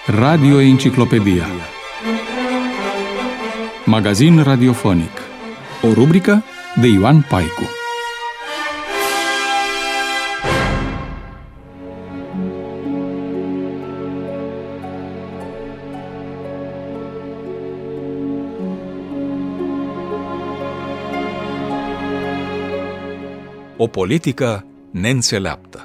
Radio Enciclopedia. Magazin radiofonic. O rubrică de Ioan Paicu. O politică neînțeleaptă.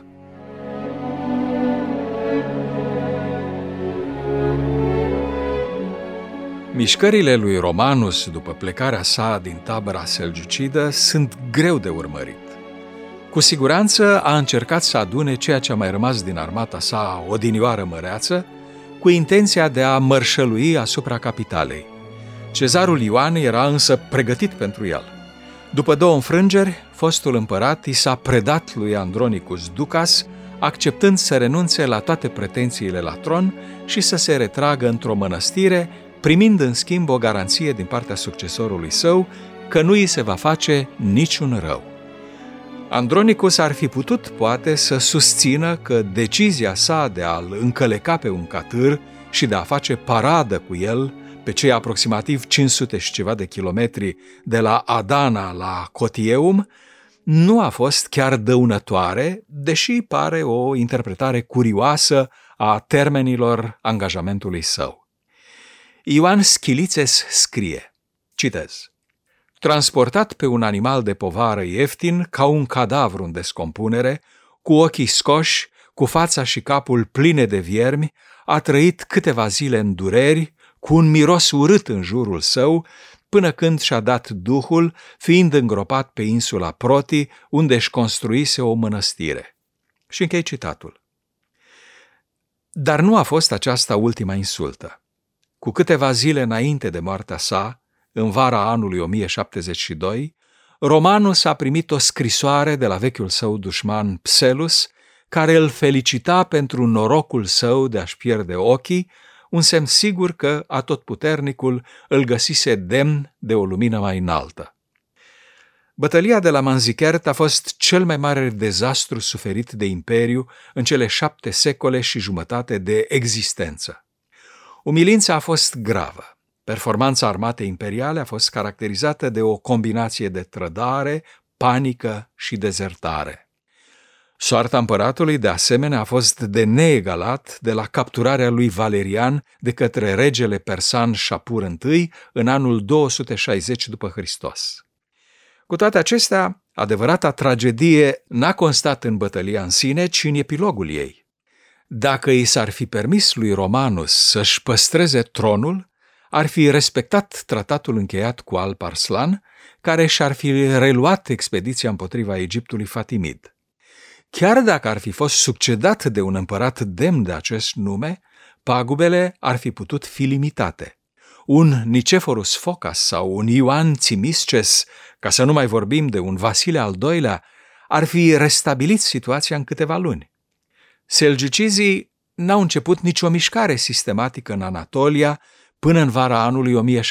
Mișcările lui Romanus după plecarea sa din tabăra selgiucidă sunt greu de urmărit. Cu siguranță a încercat să adune ceea ce a mai rămas din armata sa odinioară măreață, cu intenția de a mărșălui asupra capitalei. Cezarul Ioan era însă pregătit pentru el. După 2 înfrângeri, fostul împărat i s-a predat lui Andronicus Ducas, acceptând să renunțe la toate pretențiile la tron și să se retragă într-o mănăstire, primind în schimb o garanție din partea succesorului său că nu îi se va face niciun rău. Andronicus ar fi putut, poate, să susțină că decizia sa de a-l încăleca pe un catâr și de a face paradă cu el pe cei aproximativ 500 și ceva de kilometri de la Adana la Cotieum nu a fost chiar dăunătoare, deși pare o interpretare curioasă a termenilor angajamentului său. Ioan Schilițes scrie, citez: transportat pe un animal de povară ieftin, ca un cadavru în descompunere, cu ochii scoși, cu fața și capul pline de viermi, a trăit câteva zile în dureri, cu un miros urât în jurul său, până când și-a dat duhul, fiind îngropat pe insula Proti, unde își construise o mănăstire. Și închei citatul. Dar nu a fost aceasta ultima insultă. Cu câteva zile înainte de moartea sa, în vara anului 1072, Romanus a primit o scrisoare de la vechiul său dușman Pselus, care îl felicita pentru norocul său de a-și pierde ochii, un semn sigur că atotputernicul îl găsise demn de o lumină mai înaltă. Bătălia de la Manzikert a fost cel mai mare dezastru suferit de imperiu în cele 7 secole și jumătate de existență. Umilința a fost gravă. Performanța armatei imperiale a fost caracterizată de o combinație de trădare, panică și dezertare. Soarta împăratului, de asemenea, a fost de neegalat de la capturarea lui Valerian de către regele persan Shapur I în anul 260 după Hristos. Cu toate acestea, adevărata tragedie n-a constat în bătălia în sine, ci în epilogul ei. Dacă i s-ar fi permis lui Romanus să-și păstreze tronul, ar fi respectat tratatul încheiat cu Alp Arslan, care și-ar fi reluat expediția împotriva Egiptului Fatimid. Chiar dacă ar fi fost succedat de un împărat demn de acest nume, pagubele ar fi putut fi limitate. Un Nicephorus Phocas sau un Ioan Țimisces, ca să nu mai vorbim de un Vasile al II-lea, ar fi restabilit situația în câteva luni. Selgiucizii n-au început nicio mișcare sistematică în Anatolia până în vara anului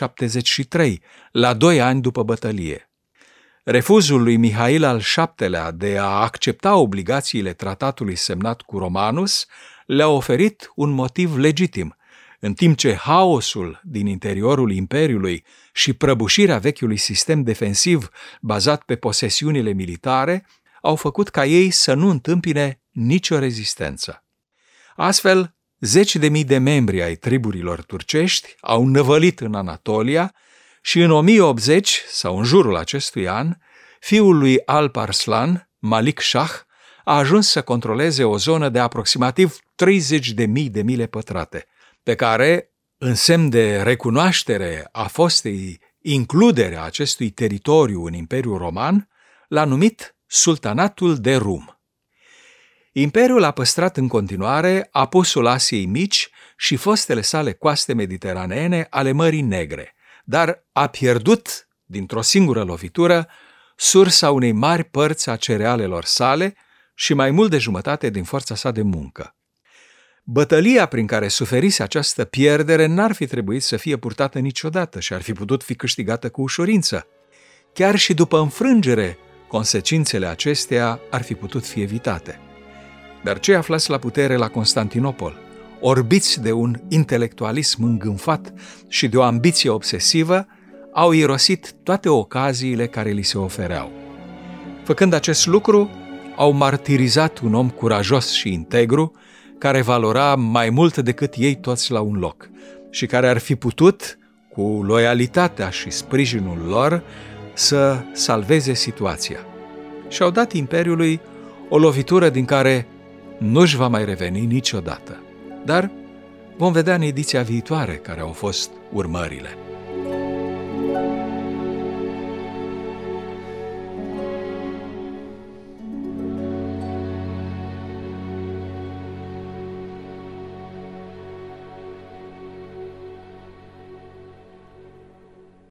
1073, la 2 ani după bătălie. Refuzul lui Mihail al VII-lea de a accepta obligațiile tratatului semnat cu Romanus le-a oferit un motiv legitim, în timp ce haosul din interiorul imperiului și prăbușirea vechiului sistem defensiv bazat pe posesiunile militare au făcut ca ei să nu întâmpine nicio rezistență. Astfel, 10.000 de membri ai triburilor turcești au năvălit în Anatolia și în 1080, sau în jurul acestui an, fiul lui Alp Arslan, Malik Shah, a ajuns să controleze o zonă de aproximativ 30.000 de mile pătrate, pe care, în semn de recunoaștere a fostei includere a acestui teritoriu în Imperiul Roman, l-a numit Sultanatul de Rum. Imperiul a păstrat în continuare apusul Asiei Mici și fostele sale coaste mediteraneene ale Mării Negre, dar a pierdut, dintr-o singură lovitură, sursa unei mari părți a cerealelor sale și mai mult de jumătate din forța sa de muncă. Bătălia prin care suferise această pierdere n-ar fi trebuit să fie purtată niciodată și ar fi putut fi câștigată cu ușurință. Chiar și după înfrângere, consecințele acesteia ar fi putut fi evitate. Dar cei aflați la putere la Constantinopol, orbiți de un intelectualism îngânfat și de o ambiție obsesivă, au irosit toate ocaziile care li se ofereau. Făcând acest lucru, au martirizat un om curajos și integru, care valora mai mult decât ei toți la un loc și care ar fi putut, cu loialitatea și sprijinul lor, să salveze situația. Și-au dat Imperiului o lovitură din care nu-și va mai reveni niciodată. Dar vom vedea în ediția viitoare care au fost urmările.